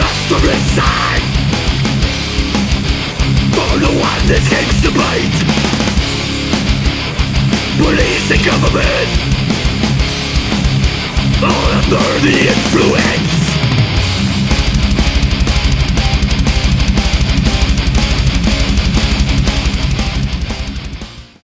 from inside. For no one escapes the bite. Police and government all under the influence